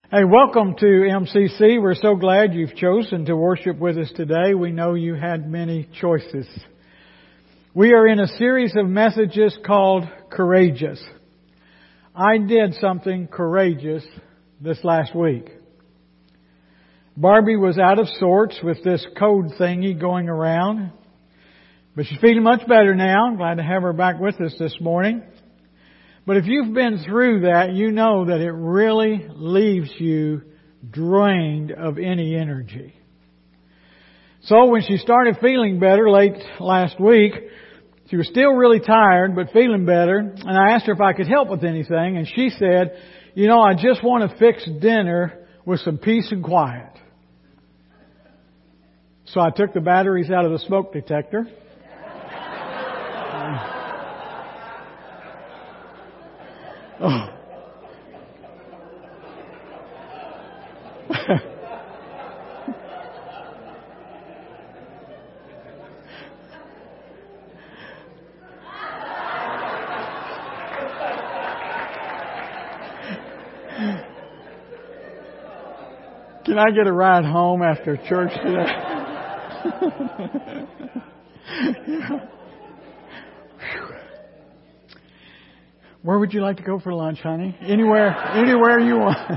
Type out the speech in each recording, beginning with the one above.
Hey, welcome to MCC. We're so glad you've chosen to worship with us today. We know you had many choices. We are in a series of messages called Courageous. I did something courageous this last week. Barbie was out of sorts with this code thingy going around, but she's feeling much better now. I'm glad to have her back with us this morning. But if you've been through that, you know that it really leaves you drained of any energy. So when she started feeling better late last week, she was still really tired, but feeling better. And I asked her if I could help with anything. And she said, I just want to fix dinner with some peace and quiet. So I took the batteries out of the smoke detector. Oh. Can I get a ride home after church today? Where would you like to go for lunch, honey? Anywhere you want.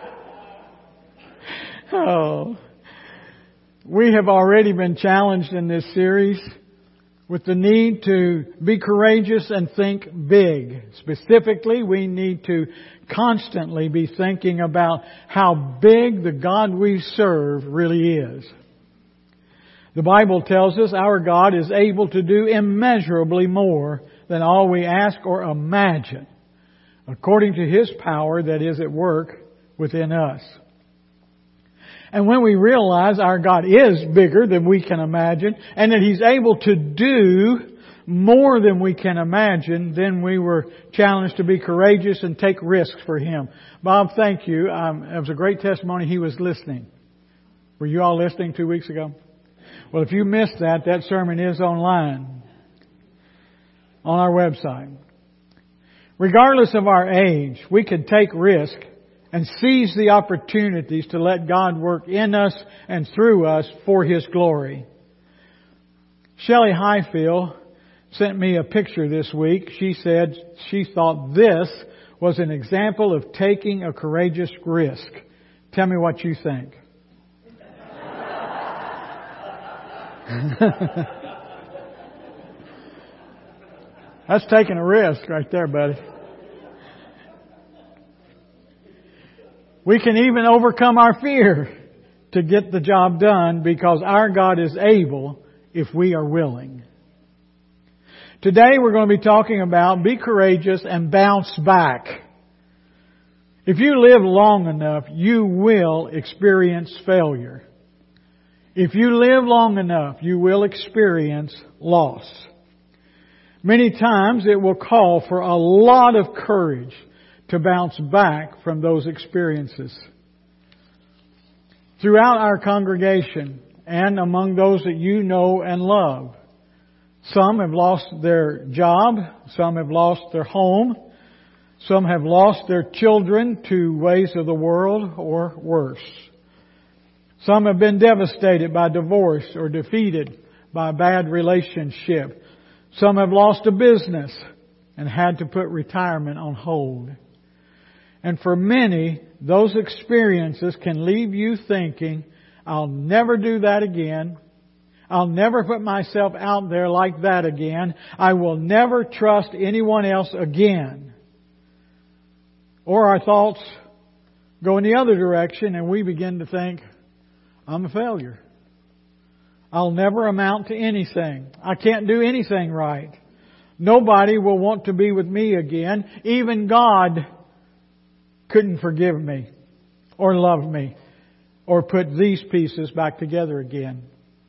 Oh. We have already been challenged in this series with the need to be courageous and think big. Specifically, we need to constantly be thinking about how big the God we serve really is. The Bible tells us our God is able to do immeasurably more than all we ask or imagine, according to His power that is at work within us. And when we realize our God is bigger than we can imagine, and that He's able to do more than we can imagine, then we were challenged to be courageous and take risks for Him. Bob, thank you. It was a great testimony. He was listening. Were you all listening 2 weeks ago? Well, if you missed that sermon is online on our website. Regardless of our age, we can take risk and seize the opportunities to let God work in us and through us for His glory. Shelley Highfield sent me a picture this week. She said she thought this was an example of taking a courageous risk. Tell me what you think. That's taking a risk right there, buddy. We can even overcome our fear to get the job done because our God is able if we are willing. Today we're going to be talking about be courageous and bounce back. If you live long enough, you will experience failure. If you live long enough, you will experience loss. Many times it will call for a lot of courage to bounce back from those experiences. Throughout our congregation and among those that you know and love, some have lost their job, some have lost their home, some have lost their children to ways of the world or worse. Some have been devastated by divorce or defeated by a bad relationship. Some have lost a business and had to put retirement on hold. And for many, those experiences can leave you thinking, I'll never do that again. I'll never put myself out there like that again. I will never trust anyone else again. Or our thoughts go in the other direction and we begin to think, I'm a failure. I'll never amount to anything. I can't do anything right. Nobody will want to be with me again. Even God couldn't forgive me or love me or put these pieces back together again.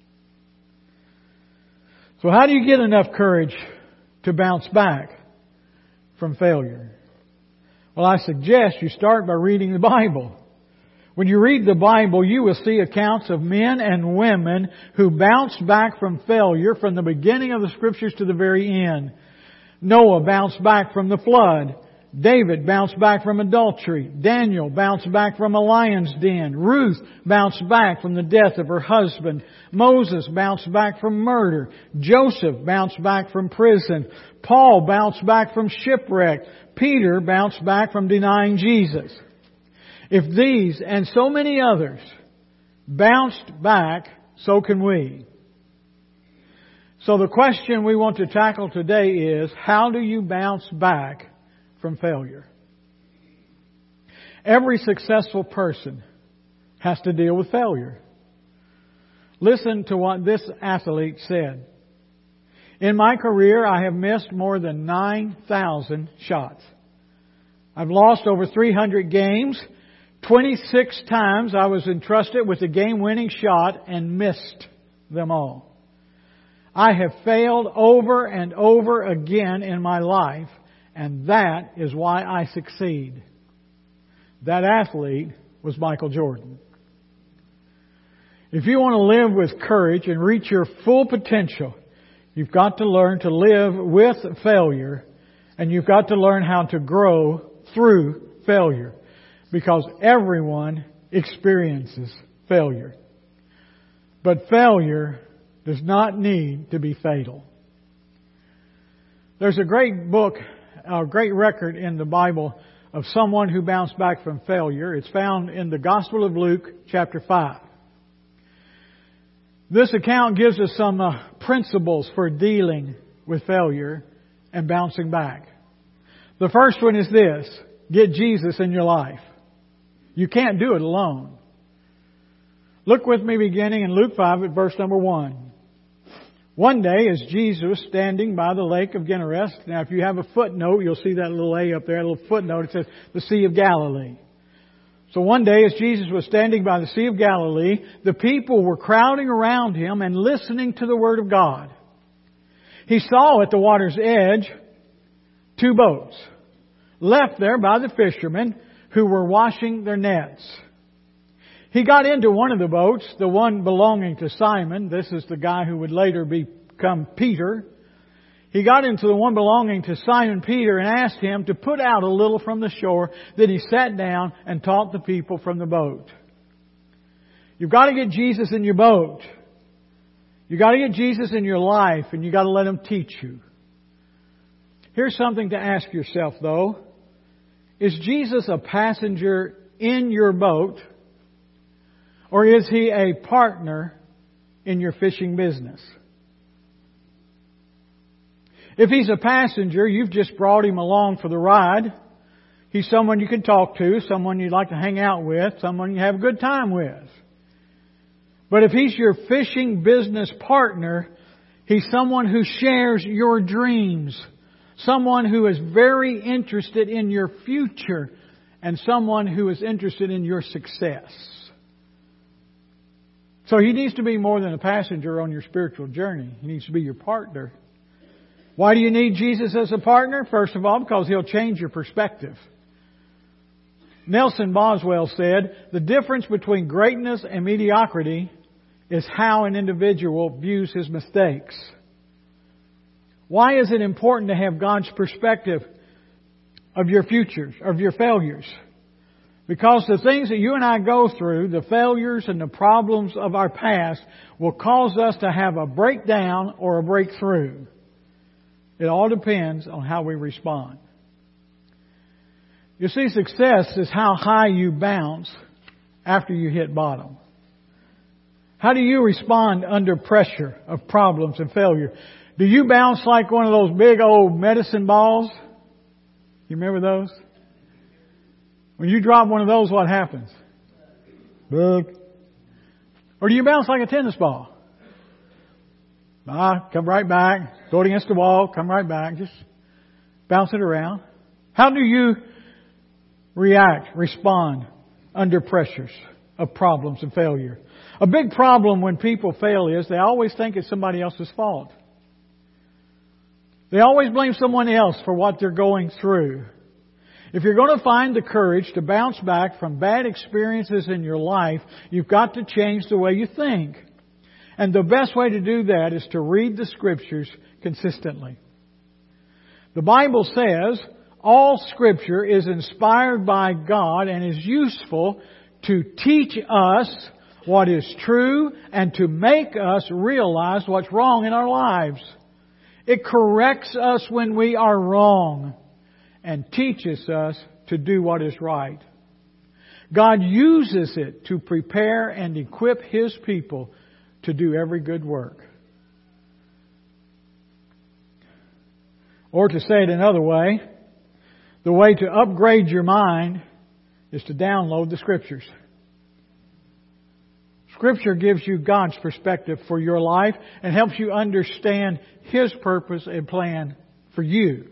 So how do you get enough courage to bounce back from failure? Well, I suggest you start by reading the Bible. When you read the Bible, you will see accounts of men and women who bounced back from failure from the beginning of the Scriptures to the very end. Noah bounced back from the flood. David bounced back from adultery. Daniel bounced back from a lion's den. Ruth bounced back from the death of her husband. Moses bounced back from murder. Joseph bounced back from prison. Paul bounced back from shipwreck. Peter bounced back from denying Jesus. If these and so many others bounced back, so can we. So the question we want to tackle today is, how do you bounce back from failure? Every successful person has to deal with failure. Listen to what this athlete said. In my career, I have missed more than 9,000 shots. I've lost over 300 games. 26 times I was entrusted with a game-winning shot and missed them all. I have failed over and over again in my life, and that is why I succeed. That athlete was Michael Jordan. If you want to live with courage and reach your full potential, you've got to learn to live with failure, and you've got to learn how to grow through failure, because everyone experiences failure. But failure does not need to be fatal. There's a great book, a great record in the Bible of someone who bounced back from failure. It's found in the Gospel of Luke, chapter 5. This account gives us some principles for dealing with failure and bouncing back. The first one is this: get Jesus in your life. You can't do it alone. Look with me beginning in Luke 5 at verse number 1. One day, as Jesus was standing by the lake of Gennesaret, now if you have a footnote, you'll see that little A up there, a little footnote. It says the Sea of Galilee. So one day, as Jesus was standing by the Sea of Galilee, the people were crowding around Him and listening to the Word of God. He saw at the water's edge 2 boats, left there by the fishermen who were washing their nets. He got into one of the boats, the one belonging to Simon. This is the guy who would later become Peter. He got into the one belonging to Simon Peter and asked him to put out a little from the shore. Then he sat down and taught the people from the boat. You've got to get Jesus in your boat. You've got to get Jesus in your life, and you've got to let Him teach you. Here's something to ask yourself, though. Is Jesus a passenger in your boat? Or is He a partner in your fishing business? If He's a passenger, you've just brought Him along for the ride. He's someone you can talk to, someone you'd like to hang out with, someone you have a good time with. But if He's your fishing business partner, He's someone who shares your dreams, someone who is very interested in your future, and someone who is interested in your success. So He needs to be more than a passenger on your spiritual journey. He needs to be your partner. Why do you need Jesus as a partner? First of all, because He'll change your perspective. Nelson Boswell said, the difference between greatness and mediocrity is how an individual views his mistakes. Why is it important to have God's perspective of your futures, of your failures? Because the things that you and I go through, the failures and the problems of our past, will cause us to have a breakdown or a breakthrough. It all depends on how we respond. You see, success is how high you bounce after you hit bottom. How do you respond under pressure of problems and failure? Do you bounce like one of those big old medicine balls? You remember those? When you drop one of those, what happens? Boop. Or do you bounce like a tennis ball? Come right back. Go against the wall. Come right back. Just bounce it around. How do you respond under pressures of problems and failure? A big problem when people fail is they always think it's somebody else's fault. They always blame someone else for what they're going through. If you're going to find the courage to bounce back from bad experiences in your life, you've got to change the way you think. And the best way to do that is to read the Scriptures consistently. The Bible says, all Scripture is inspired by God and is useful to teach us what is true and to make us realize what's wrong in our lives. It corrects us when we are wrong and teaches us to do what is right. God uses it to prepare and equip His people to do every good work. Or to say it another way, the way to upgrade your mind is to download the Scriptures. Scripture gives you God's perspective for your life and helps you understand His purpose and plan for you.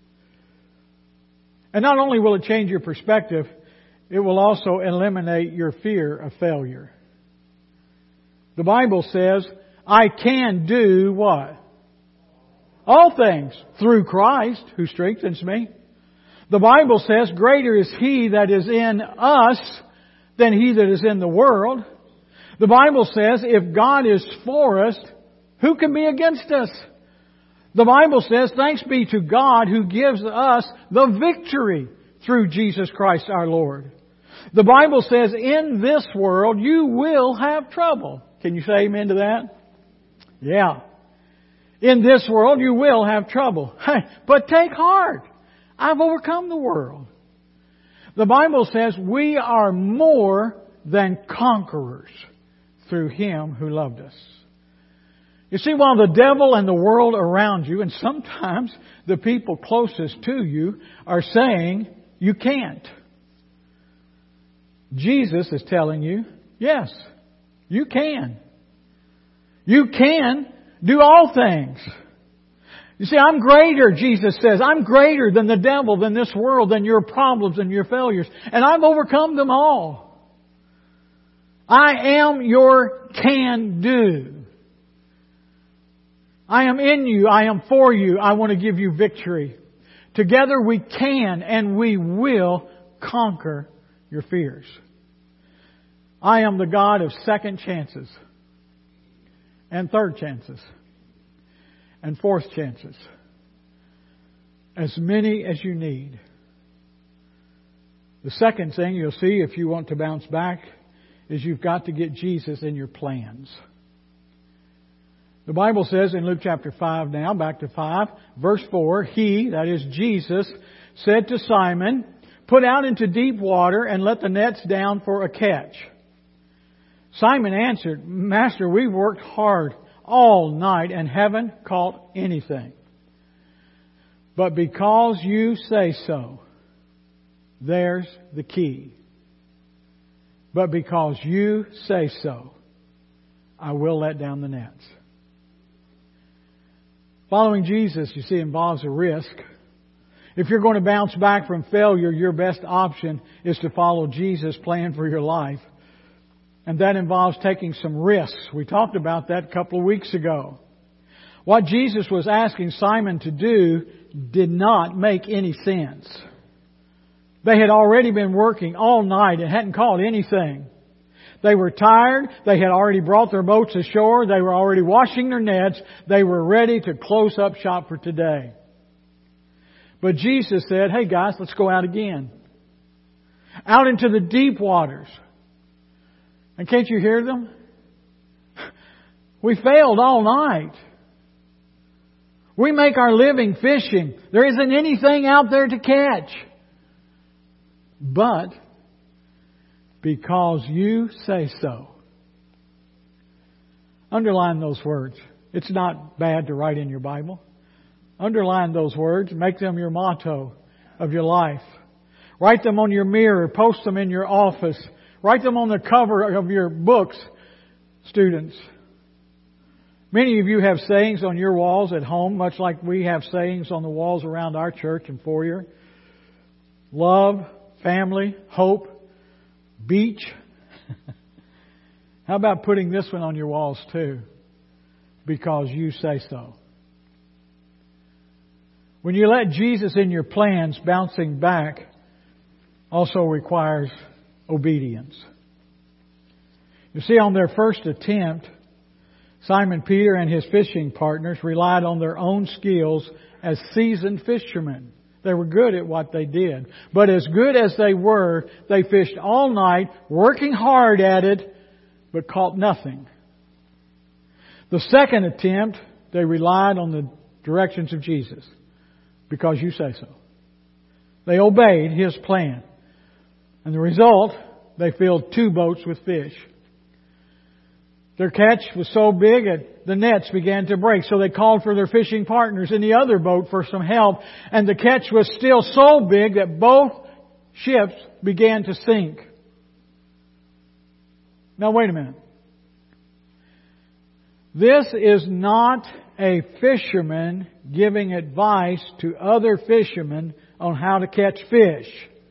And not only will it change your perspective, it will also eliminate your fear of failure. The Bible says, I can do what? All things through Christ who strengthens me. The Bible says, greater is He that is in us than he that is in the world. The Bible says, if God is for us, who can be against us? The Bible says, thanks be to God who gives us the victory through Jesus Christ our Lord. The Bible says, in this world you will have trouble. Can you say amen to that? Yeah. In this world you will have trouble. But take heart. I've overcome the world. The Bible says we are more than conquerors through Him who loved us. You see, while the devil and the world around you, and sometimes the people closest to you, are saying you can't, Jesus is telling you, yes, you can. You can do all things. You see, I'm greater, Jesus says. I'm greater than the devil, than this world, than your problems and your failures. And I've overcome them all. I am your can-do. I am in you. I am for you. I want to give you victory. Together we can and we will conquer your fears. I am the God of second chances and third chances and fourth chances. As many as you need. The second thing you'll see if you want to bounce back is you've got to get Jesus in your plans. The Bible says in Luke chapter 5 now, back to 5, verse 4, He, that is Jesus, said to Simon, put out into deep water and let the nets down for a catch. Simon answered, Master, we've worked hard all night and haven't caught anything. But because you say so, there's the key. But because you say so, I will let down the nets. Following Jesus, you see, involves a risk. If you're going to bounce back from failure, your best option is to follow Jesus' plan for your life. And that involves taking some risks. We talked about that a couple of weeks ago. What Jesus was asking Simon to do did not make any sense. They had already been working all night and hadn't caught anything. They were tired. They had already brought their boats ashore. They were already washing their nets. They were ready to close up shop for today. But Jesus said, hey guys, let's go out again. Out into the deep waters. And can't you hear them? We failed all night. We make our living fishing. There isn't anything out there to catch. But because you say so. Underline those words. It's not bad to write in your Bible. Underline those words. Make them your motto of your life. Write them on your mirror. Post them in your office. Write them on the cover of your books, students. Many of you have sayings on your walls at home, much like we have sayings on the walls around our church and foyer. Love, family, hope, beach. How about putting this one on your walls too? Because you say so. When you let Jesus in your plans, bouncing back also requires obedience. You see, on their first attempt, Simon Peter and his fishing partners relied on their own skills as seasoned fishermen. They were good at what they did. But as good as they were, they fished all night, working hard at it, but caught nothing. The second attempt, they relied on the directions of Jesus. Because you say so. They obeyed His plan. And the result, they filled 2 boats with fish. Their catch was so big that the nets began to break. So they called for their fishing partners in the other boat for some help. And the catch was still so big that both ships began to sink. Now wait a minute. This is not a fisherman giving advice to other fishermen on how to catch fish.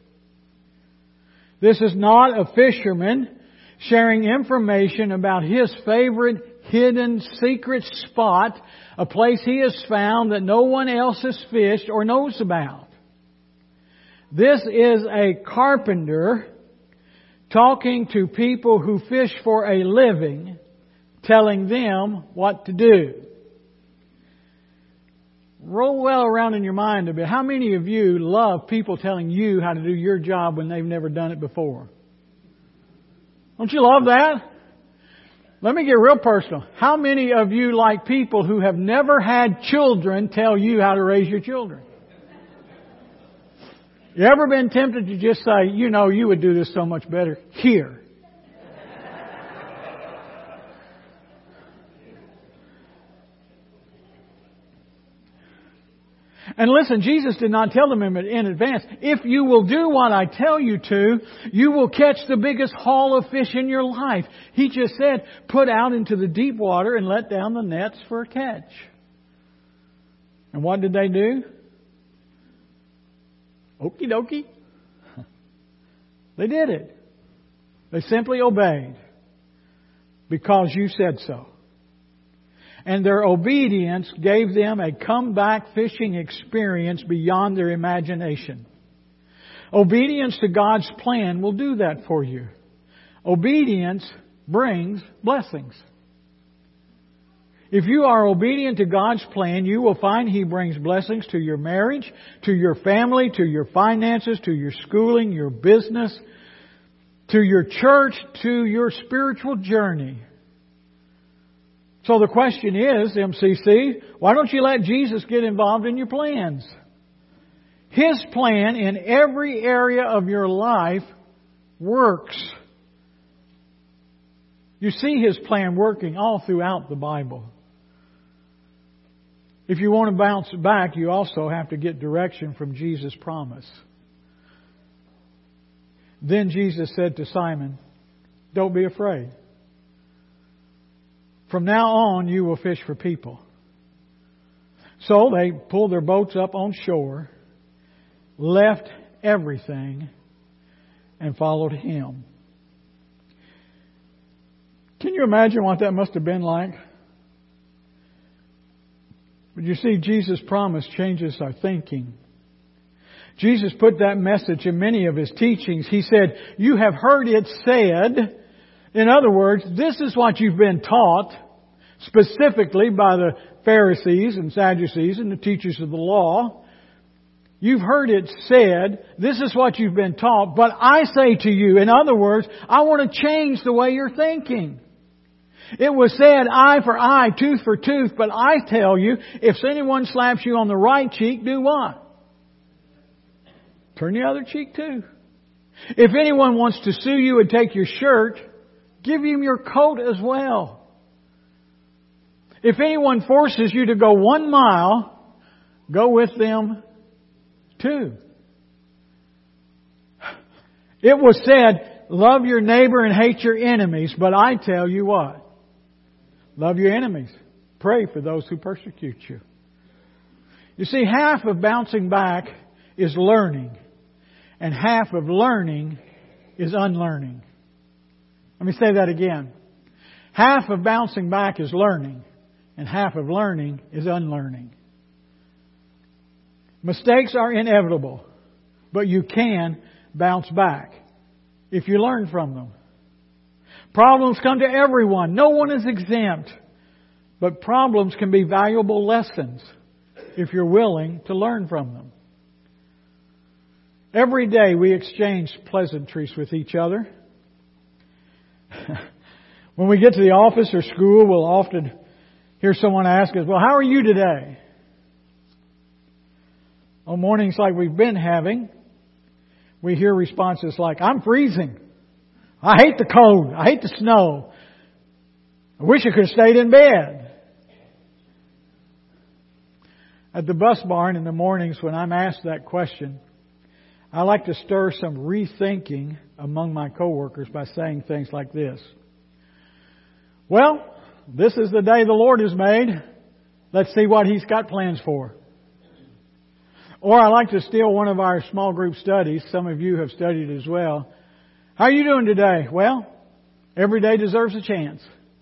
This is not a fisherman sharing information about his favorite hidden secret spot, a place he has found that no one else has fished or knows about. This is a carpenter talking to people who fish for a living, telling them what to do. Roll well around in your mind a bit. How many of you love people telling you how to do your job when they've never done it before? Don't you love that? Let me get real personal. How many of you like people who have never had children tell you how to raise your children? You ever been tempted to just say, you know, you would do this so much better here? And listen, Jesus did not tell them in advance, if you will do what I tell you to, you will catch the biggest haul of fish in your life. He just said, put out into the deep water and let down the nets for a catch. And what did they do? Okie dokie. They did it. They simply obeyed. Because you said so. And their obedience gave them a comeback fishing experience beyond their imagination. Obedience to God's plan will do that for you. Obedience brings blessings. If you are obedient to God's plan, you will find He brings blessings to your marriage, to your family, to your finances, to your schooling, your business, to your church, to your spiritual journey. So the question is, MCC, why don't you let Jesus get involved in your plans? His plan in every area of your life works. You see His plan working all throughout the Bible. If you want to bounce back, you also have to get direction from Jesus' promise. Then Jesus said to Simon, don't be afraid. From now on, you will fish for people. So they pulled their boats up on shore, left everything, and followed Him. Can you imagine what that must have been like? But you see, Jesus' promise changes our thinking. Jesus put that message in many of His teachings. He said, you have heard it said. In other words, this is what you've been taught, specifically by the Pharisees and Sadducees and the teachers of the law. You've heard it said, this is what you've been taught, but I say to you, in other words, I want to change the way you're thinking. It was said, eye for eye, tooth for tooth, but I tell you, if anyone slaps you on the right cheek, do what? Turn the other cheek too. If anyone wants to sue you and take your shirt, give him your coat as well. If anyone forces you to go 1 mile, go with them 2. It was said, love your neighbor and hate your enemies, but I tell you what? Love your enemies. Pray for those who persecute you. You see, half of bouncing back is learning, and half of learning is unlearning. Let me say that again. Half of bouncing back is learning, and half of learning is unlearning. Mistakes are inevitable, but you can bounce back if you learn from them. Problems come to everyone. No one is exempt. But problems can be valuable lessons if you're willing to learn from them. Every day we exchange pleasantries with each other. When we get to the office or school, we'll often hear someone ask us, well, how are you today? On mornings like we've been having, we hear responses like, I'm freezing. I hate the cold. I hate the snow. I wish I could have stayed in bed. At the bus barn in the mornings when I'm asked that question, I like to stir some rethinking among my coworkers by saying things like this. Well, this is the day the Lord has made. Let's see what He's got plans for. Or I like to steal one of our small group studies. Some of you have studied as well. How are you doing today? Well, every day deserves a chance.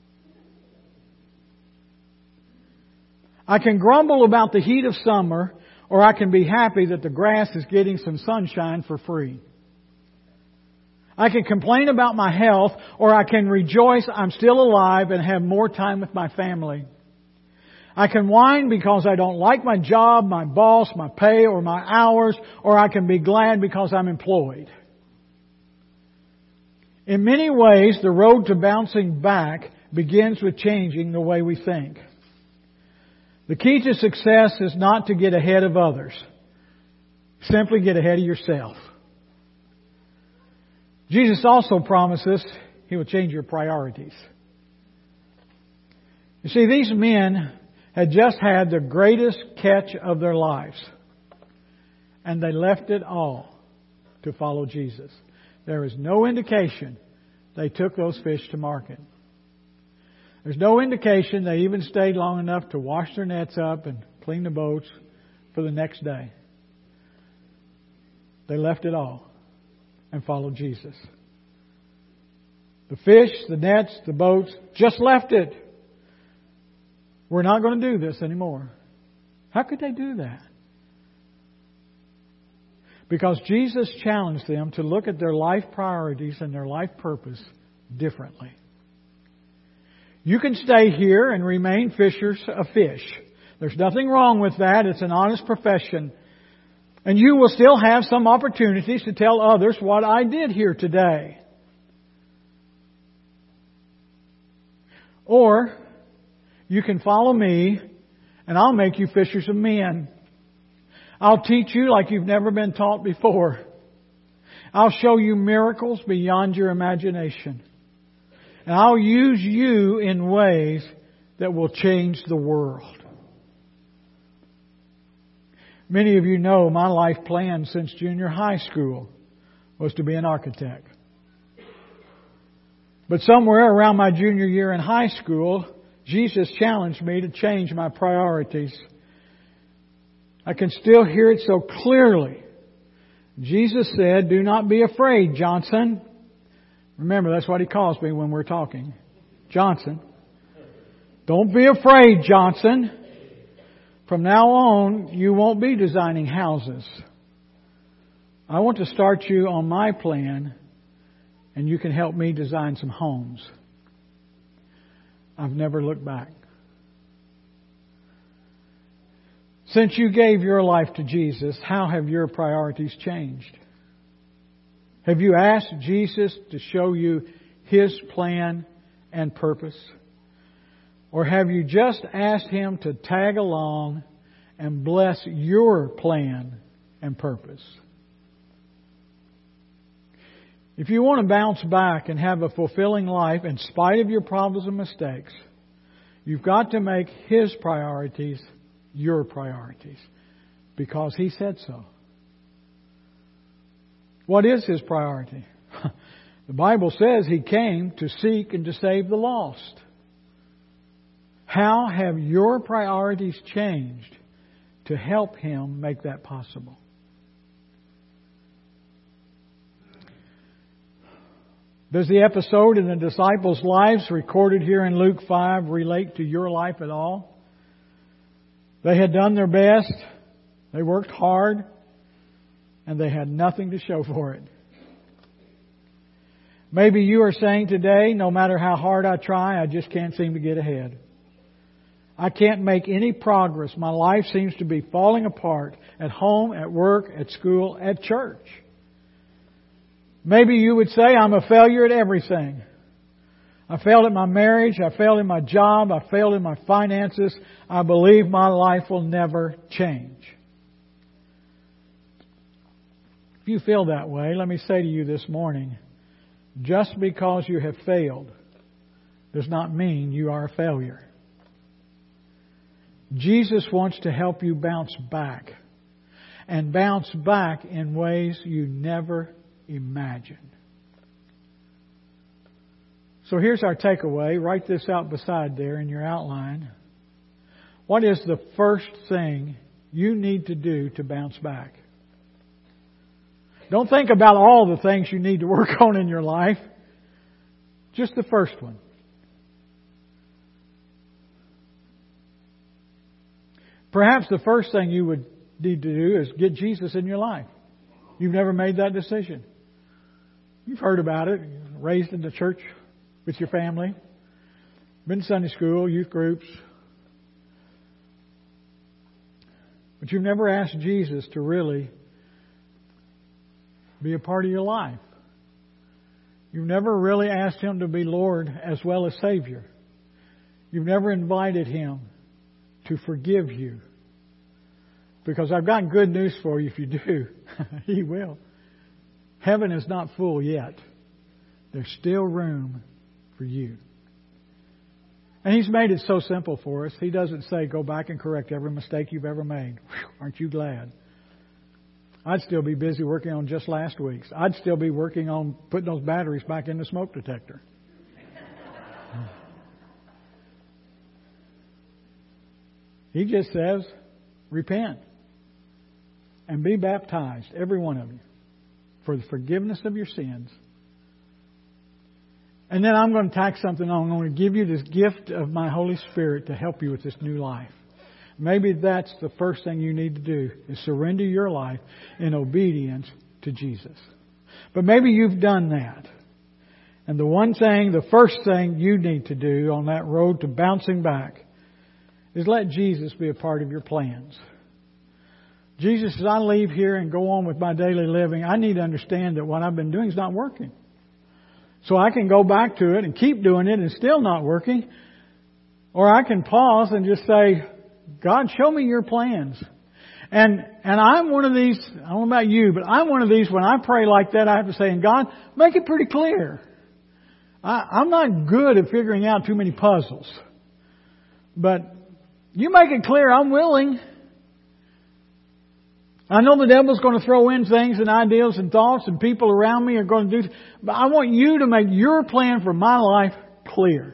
I can grumble about the heat of summer, or I can be happy that the grass is getting some sunshine for free. I can complain about my health, or I can rejoice I'm still alive and have more time with my family. I can whine because I don't like my job, my boss, my pay, or my hours, or I can be glad because I'm employed. In many ways, the road to bouncing back begins with changing the way we think. The key to success is not to get ahead of others. Simply get ahead of yourself. Jesus also promises He will change your priorities. You see, these men had just had the greatest catch of their lives. And they left it all to follow Jesus. There is no indication they took those fish to market. There's no indication they even stayed long enough to wash their nets up and clean the boats for the next day. They left it all and followed Jesus. The fish, the nets, the boats, just left it. We're not going to do this anymore. How could they do that? Because Jesus challenged them to look at their life priorities and their life purpose differently. You can stay here and remain fishers of fish. There's nothing wrong with that. It's an honest profession. And you will still have some opportunities to tell others what I did here today. Or you can follow me and I'll make you fishers of men. I'll teach you like you've never been taught before. I'll show you miracles beyond your imagination. And I'll use you in ways that will change the world. Many of you know my life plan since junior high school was to be an architect. But somewhere around my junior year in high school, Jesus challenged me to change my priorities. I can still hear it so clearly. Jesus said, "Do not be afraid, Johnson." Remember, that's what He calls me when we're talking. Johnson. Don't be afraid, Johnson. From now on, you won't be designing houses. I want to start you on my plan, and you can help me design some homes. I've never looked back. Since you gave your life to Jesus, how have your priorities changed? Have you asked Jesus to show you His plan and purpose? Or have you just asked Him to tag along and bless your plan and purpose? If you want to bounce back and have a fulfilling life in spite of your problems and mistakes, you've got to make His priorities your priorities, because He said so. What is His priority? The Bible says He came to seek and to save the lost. How have your priorities changed to help Him make that possible? Does the episode in the disciples' lives recorded here in Luke 5 relate to your life at all? They had done their best, they worked hard, and they had nothing to show for it. Maybe you are saying today, no matter how hard I try, I just can't seem to get ahead. I can't make any progress. My life seems to be falling apart at home, at work, at school, at church. Maybe you would say, I'm a failure at everything. I failed at my marriage. I failed in my job. I failed in my finances. I believe my life will never change. If you feel that way, let me say to you this morning, just because you have failed does not mean you are a failure. Jesus wants to help you bounce back, and bounce back in ways you never imagined. So here's our takeaway. Write this out beside there in your outline. What is the first thing you need to do to bounce back? Don't think about all the things you need to work on in your life. Just the first one. Perhaps the first thing you would need to do is get Jesus in your life. You've never made that decision. You've heard about it, raised in the church with your family, been to Sunday school, youth groups. But you've never asked Jesus to really be a part of your life. You've never really asked Him to be Lord as well as Savior. You've never invited Him to forgive you. Because I've got good news for you if you do. He will. Heaven is not full yet. There's still room for you. And He's made it so simple for us. He doesn't say, go back and correct every mistake you've ever made. Whew, aren't you glad? I'd still be busy working on just last week's. I'd still be working on putting those batteries back in the smoke detector. He just says, repent and be baptized, every one of you, for the forgiveness of your sins. And then I'm going to tack something on. I'm going to give you this gift of my Holy Spirit to help you with this new life. Maybe that's the first thing you need to do, is surrender your life in obedience to Jesus. But maybe you've done that. And the first thing you need to do on that road to bouncing back is let Jesus be a part of your plans. Jesus, as I leave here and go on with my daily living, I need to understand that what I've been doing is not working. So I can go back to it and keep doing it and still not working. Or I can pause and just say, God, show me your plans. And I'm one of these, I don't know about you, but I'm one of these, when I pray like that, I have to say, and God, make it pretty clear. I'm not good at figuring out too many puzzles. But you make it clear, I'm willing. I know the devil's going to throw in things and ideas and thoughts, and people around me are going to do, but I want you to make your plan for my life clear.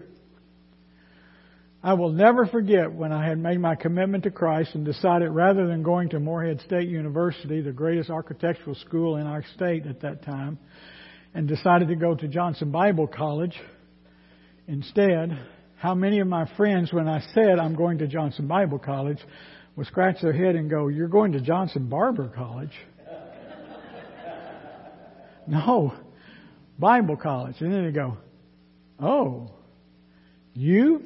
I will never forget when I had made my commitment to Christ and decided, rather than going to Morehead State University, the greatest architectural school in our state at that time, and decided to go to Johnson Bible College instead, how many of my friends, when I said I'm going to Johnson Bible College, would scratch their head and go, you're going to Johnson Barber College? No, Bible College. And then they go, oh, you?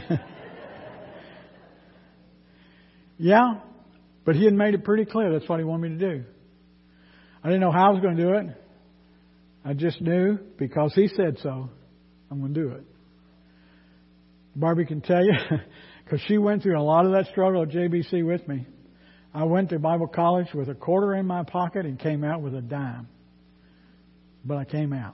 Yeah, but he had made it pretty clear that's what he wanted me to do. I didn't know how I was going to do it. I just knew because he said so, I'm going to do it. Barbie can tell you, because she went through a lot of that struggle at JBC with me. I went to Bible college with a quarter in my pocket and came out with a dime. But I came out.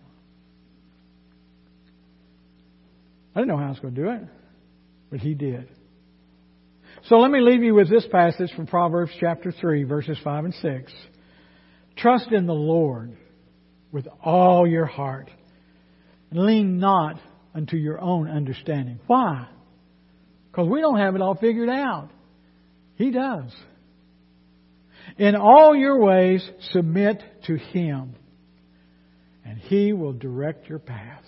I didn't know how I was going to do it, but he did. So let me leave you with this passage from Proverbs chapter 3, verses 5 and 6. Trust in the Lord with all your heart, and lean not unto your own understanding. Why? Because we don't have it all figured out. He does. In all your ways, submit to Him, and He will direct your paths.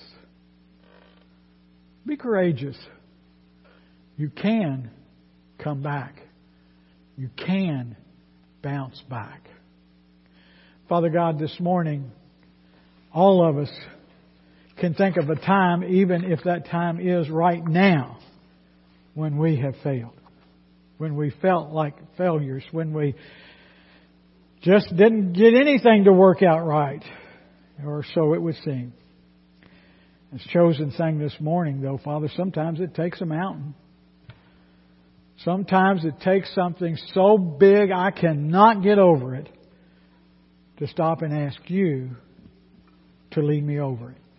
Be courageous. You can come back. You can bounce back. Father God, this morning, all of us can think of a time, even if that time is right now, when we have failed, when we felt like failures, when we just didn't get anything to work out right, or so it would seem. As Chosen sang this morning, though, Father, sometimes it takes a mountain. Sometimes it takes something so big I cannot get over it to stop and ask You to lead me over it.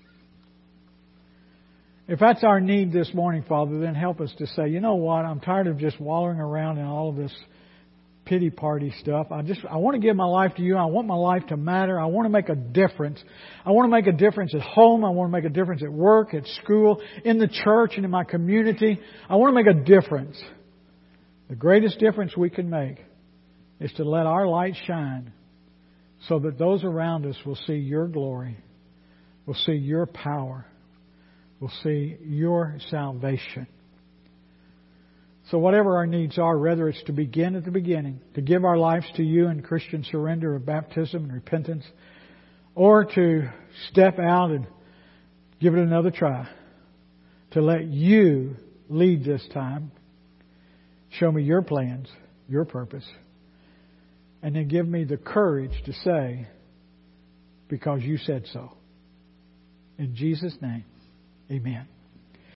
If that's our need this morning, Father, then help us to say, you know what, I'm tired of just wallowing around in all of this pity party stuff. I want to give my life to You. I want my life to matter. I want to make a difference. I want to make a difference at home. I want to make a difference at work, at school, in the church, and in my community. I want to make a difference. The greatest difference we can make is to let our light shine so that those around us will see Your glory, will see Your power, will see Your salvation. So whatever our needs are, whether it's to begin at the beginning, to give our lives to You in Christian surrender of baptism and repentance, or to step out and give it another try, to let You lead this time, show me Your plans, Your purpose, and then give me the courage to say, because You said so. In Jesus' name, amen.